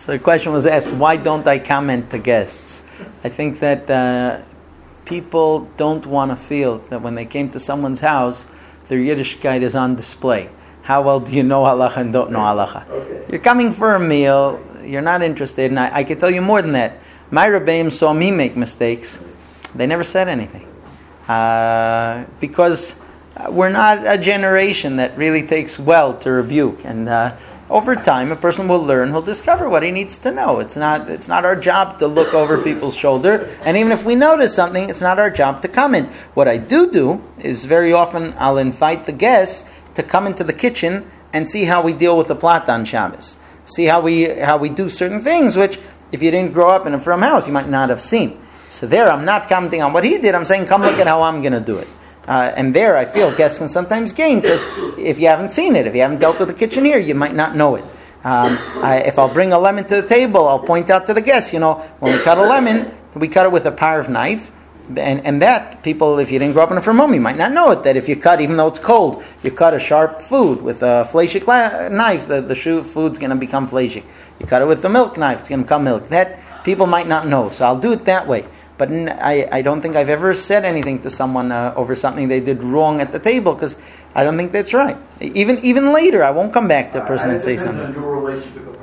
So the question was asked, why don't I comment to guests? I think that people don't want to feel that when they came to someone's house, their Yiddishkeit is on display. How well do you know halacha and don't know halacha? Okay. You're coming for a meal, you're not interested, and I can tell you more than that. My Rebbeim saw me make mistakes. They never said anything. Because we're not a generation that really takes well to rebuke. And over time, a person will learn, he'll discover what he needs to know. It's not our job to look over people's shoulder. And even if we notice something, it's not our job to comment. What I do is very often I'll invite the guests to come into the kitchen and see how we deal with the plat on Shabbos. See how we do certain things, which if you didn't grow up in a from house, you might not have seen. So there, I'm not commenting on what he did. I'm saying, come look at how I'm going to do it. And there, I feel guests can sometimes gain, because if you haven't seen it, if you haven't dealt with the kitchen here, you might not know it. If I'll bring a lemon to the table, I'll point out to the guests, when we cut a lemon, we cut it with a parv knife. And that, people, if you didn't grow up in a from home, you might not know it, that if you cut, even though it's cold, you cut a sharp food with a fleshik knife, the food's going to become fleshik. You cut it with the milk knife, it's going to become milk. That, people might not know, so I'll do it that way. But I don't think I've ever said anything to someone over something they did wrong at the table, because I don't think that's right. Even later, I won't come back to a person and say something. It depends on your relationship with the